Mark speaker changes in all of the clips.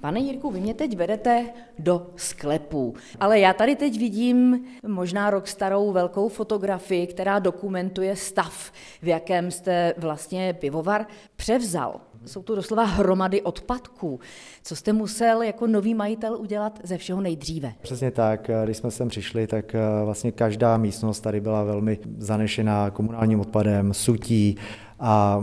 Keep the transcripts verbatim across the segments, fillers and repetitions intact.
Speaker 1: Pane Jirku, vy mě teď vedete do sklepů, ale já tady teď vidím možná rok starou velkou fotografii, která dokumentuje stav, v jakém jste vlastně pivovar převzal. Jsou to doslova hromady odpadků. Co jste musel jako nový majitel udělat ze všeho nejdříve?
Speaker 2: Přesně tak, když jsme sem přišli, tak vlastně každá místnost tady byla velmi zanešená komunálním odpadem, sutí a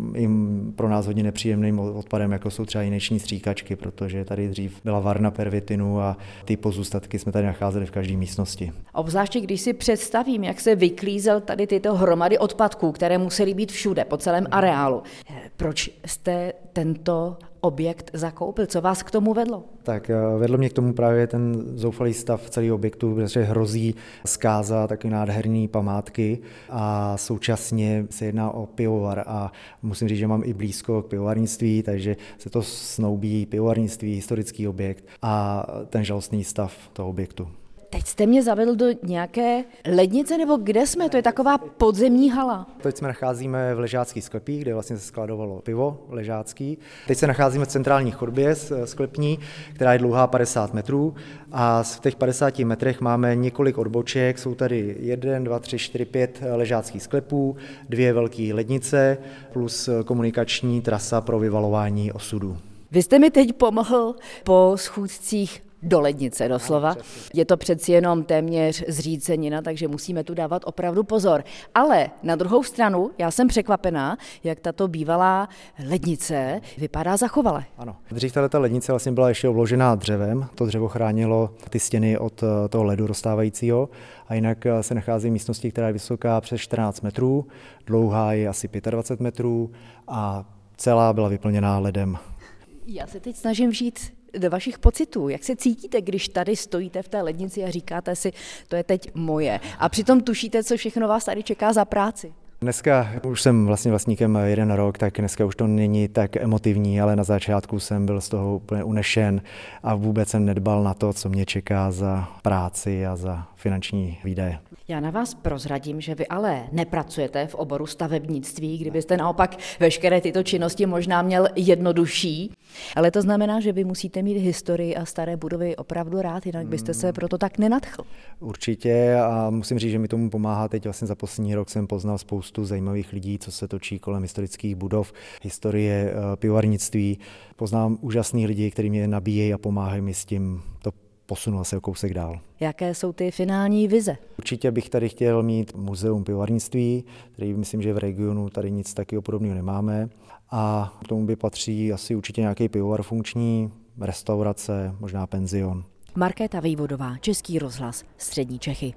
Speaker 2: jim pro nás hodně nepříjemným odpadem, jako jsou třeba jineční stříkačky, protože tady dřív byla varna pervitinu a ty pozůstatky jsme tady nacházeli v každé místnosti.
Speaker 1: Obzvláště když si představím, jak se vyklízel tady tyto hromady odpadků, které musely být všude, po celém areálu. Proč jste tento objekt zakoupil? Co vás k tomu vedlo?
Speaker 2: Tak vedlo mě k tomu právě ten zoufalý stav celého objektu, protože hrozí zkáza taky nádherné památky a současně se jedná o pivovar a musím říct, že mám i blízko k pivovarnictví, takže se to snoubí pivovarnictví, historický objekt a ten žalostný stav toho objektu.
Speaker 1: Teď jste mě zavedl do nějaké lednice, nebo kde jsme? To je taková podzemní hala.
Speaker 2: Teď se nacházíme v ležáckých sklepích, kde vlastně se skladovalo pivo ležácký. Teď se nacházíme v centrální chodbě sklepní, která je dlouhá padesát metrů a v těch padesáti metrech máme několik odboček. Jsou tady jeden, dva, tři, čtyři, pět ležáckých sklepů, dvě velké lednice plus komunikační trasa pro vyvalování osudů.
Speaker 1: Vy jste mi teď pomohl po schůzcích do lednice doslova. Je to přeci jenom téměř zřícenina, takže musíme tu dávat opravdu pozor. Ale na druhou stranu, já jsem překvapená, jak tato bývalá lednice vypadá zachovale.
Speaker 2: Ano. Dřív tato lednice vlastně byla ještě obložená dřevem. To dřevo chránilo ty stěny od toho ledu rozstávajícího. A jinak se nachází v místnosti, která je vysoká přes čtrnáct metrů, dlouhá je asi dvacet pět metrů a celá byla vyplněná ledem.
Speaker 1: Já se teď snažím vžít do vašich pocitů. Jak se cítíte, když tady stojíte v té lednici a říkáte si, to je teď moje. A přitom tušíte, co všechno vás tady čeká za práci?
Speaker 2: Dneska už jsem vlastně vlastníkem jeden rok, tak dneska už to není tak emotivní, ale na začátku jsem byl z toho úplně unešen a vůbec jsem nedbal na to, co mě čeká za práci a za finanční výdaje.
Speaker 1: Já na vás prozradím, že vy ale nepracujete v oboru stavebnictví, kdybyste naopak veškeré tyto činnosti možná měl jednodušší, ale to znamená, že vy musíte mít historii a staré budovy opravdu rád, jinak byste se proto tak nenadchl.
Speaker 2: Určitě a musím říct, že mi tomu pomáhá. Teď vlastně za poslední rok jsem poznal spoustu zajímavých lidí, co se točí kolem historických budov, historie pivovarnictví. Poznám úžasný lidi, kteří mě nabíjejí a pomáhají mi s tím to posunul se o kousek dál.
Speaker 1: Jaké jsou ty finální vize?
Speaker 2: Určitě bych tady chtěl mít muzeum pivovarnictví, který myslím, že v regionu tady nic taky podobného nemáme. A k tomu by patří asi určitě nějaký pivovar funkční, restaurace, možná penzion.
Speaker 1: Markéta Vejvodová, Český rozhlas, Střední Čechy.